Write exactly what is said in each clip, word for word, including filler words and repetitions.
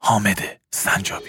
حامد سنجابی.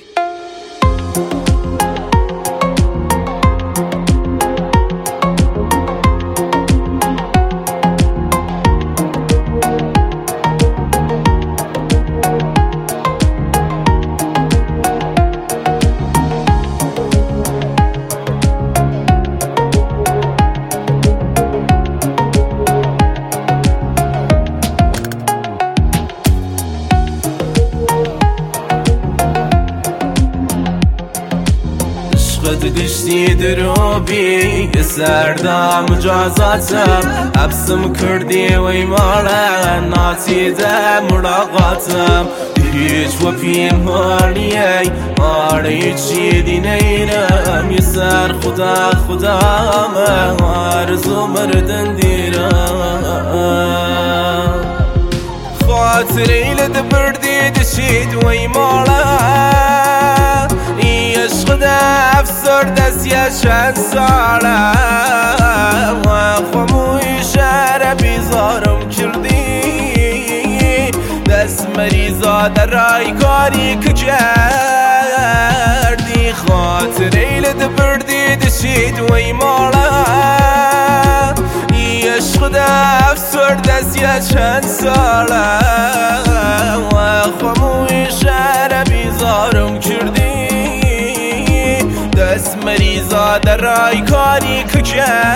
گشتی دروبی یه سردم مجازاتم حبسم کردی وی مالا ناتیده ملاقاتم هیچ و پیم هالیه آره چی دی نیرم یه سر خدا خدا آرزو مردن دیرم خاطری لد بردی دشید وی مالا عشق افسرد از یه چند ساله و خموی شهر بیزارم کردی دست مریضا در رای کاری که کردی خاطره لد بردی دشید وی مالا عشق افسرد از یه چند ساله و خموی شهر بیزارم کردی دست مریضا در رای کاری که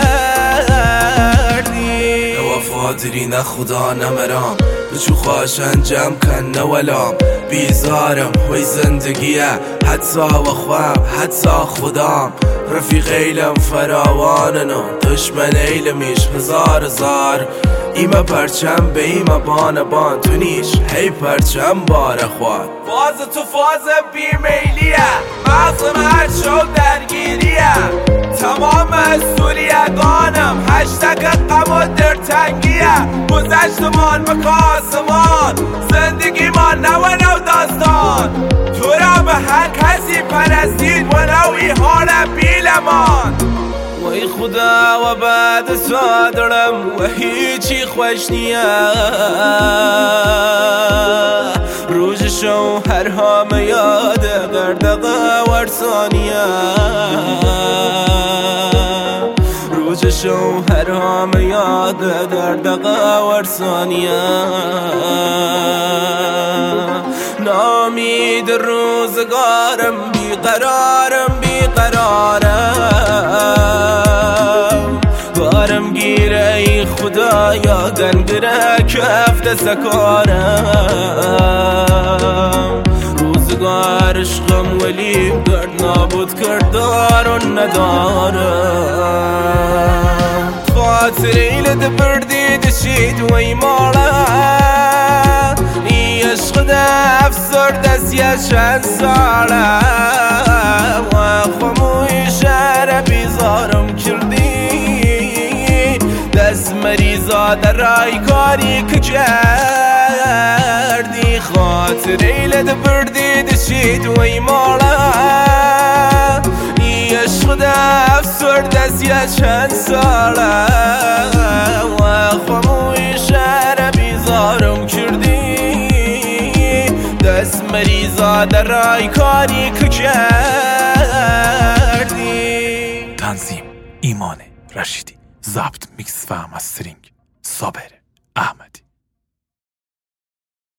کردی وفادری نه خدا نمرام بچو خواش انجام کن نولام بیزارم وی زندگیه حتی و خوام حتی خدام رفیق ایلم فراواننو دشمن ایلمیش هزار هزار ایمه پرچم به ایمه بان بان تو نیش هی پرچم باره خواد فاز تو فاز بیمیلیه مغزم هر شو درگیریه تمام سوریگانم هشتگ غم و درتنگیه گذشتمان به کاسمان زندگی ما نو نو داستان تو را به هر کسی پرستید و نوی حال بیلمان وی خدا و بعد صادرم و هیچی خوش نیه روز شوهر همه یاده گردقه ورسانیه روز شوهر همه یاده گردقه ورسانیه نامید روزگارم بیقرارم بیقرارم بارم گیره ای خدایا گنگره کفت سکارم روزگار عشقم ولیم گرد نابود کردار و ندارم خاطری لد بردی دشید وی مالا ای عشق افسرد از یه چند ساله و خموی شهر بیزارم کردی دست مریضا در رای کاری که کردی خاطری لد بردی دشید وی مالا ای عشق افسرد از یه چند ساله و خموی شهر بیزارم کردی دست مریضا در رای کاری که کردی. تنظیم ایمان رشیدی، ضبط میکس و مسترینگ صابر احمدی.